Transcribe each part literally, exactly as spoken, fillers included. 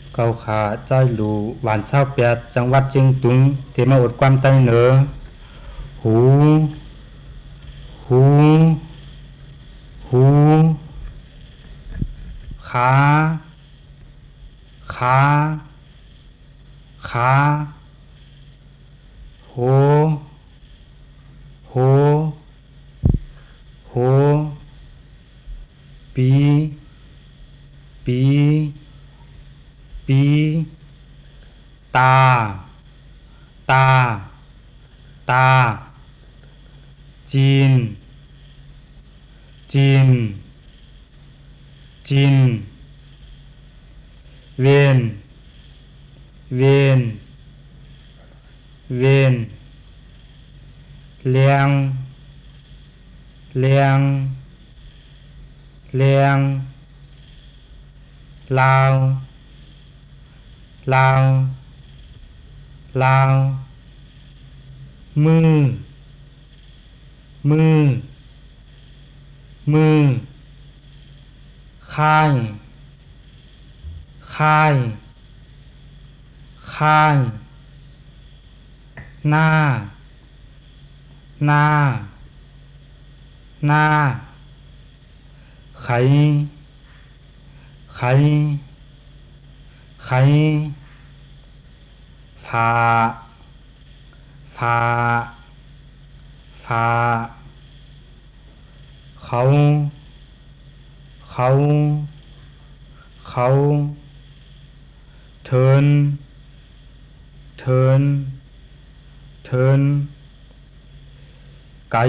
เกาขาใจหลูหวานเศร้าเปียดจังหวัดเชียงตุงเทมาอดความใต้เหนือหูหูหูขาขาขาโหโหโหปีปีปีตาตาตาจีนจีนจีนเวนเวนเวนเลียงเลียงเลียงลาวลาวลาวมือมือมือค่ายค่ายค่ายหน้าหน้าหน้าไขไขไขฝาฝาฝาเขาเขาเขาเทินเทินเทินไก่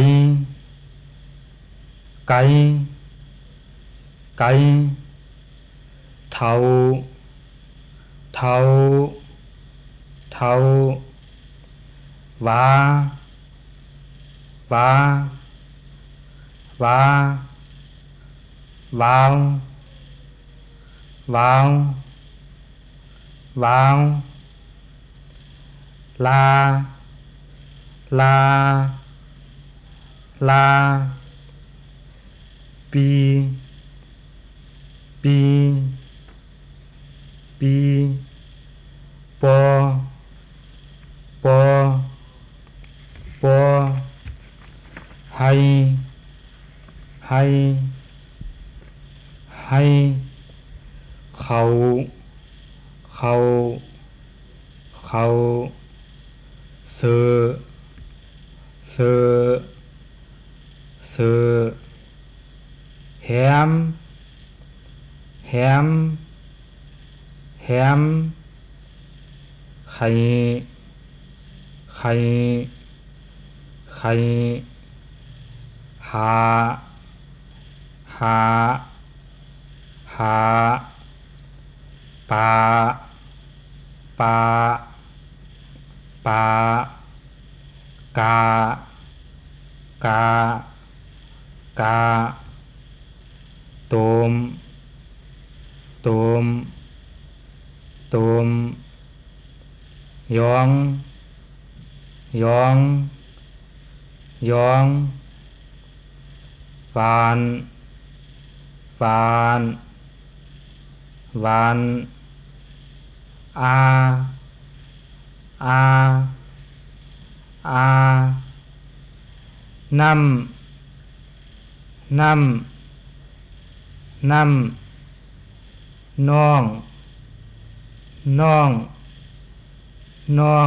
ไก่ไก่เท่าเท่าเท่าวาวาวาวาววาววาวลาลาลาปีปีปีปอปอปอให้ให้ให้เขาเขาเขาเสือเสือเสือแฮมแฮมแฮมไข่ไข่ไข่หาหาหาปาปาปากากากาตุมตุมตุมยองยองยองวานวานวานอาอาอาน้ำน้ำน้ำน้องน้องน้อง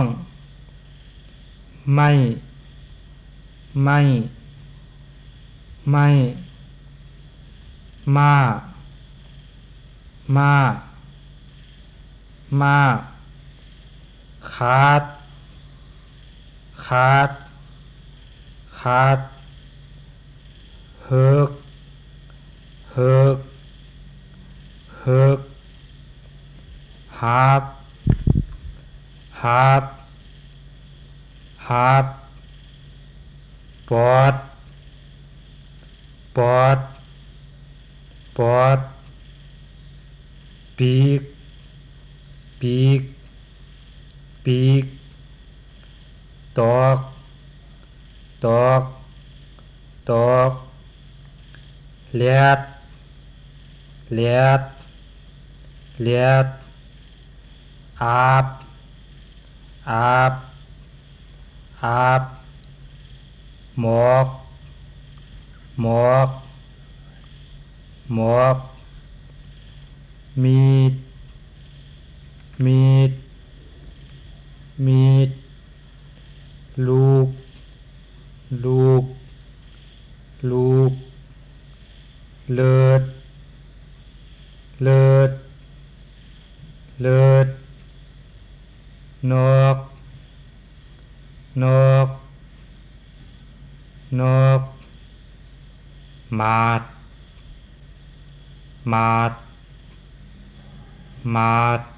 ไม่ไม่ไม่มามามาขาดขาดขาดเฮิกเฮิกเฮิกหาบหาบหาบปอดปอดปอดปีกปีกปีกตอกตอกตอกเลียดเลียดเลียดอาบอาบอาบหมอกหมอกหมอกมีดมีดมีดลูกลูกลูกเลิศเลิศเลิศนกนกนกมาดมาดมาด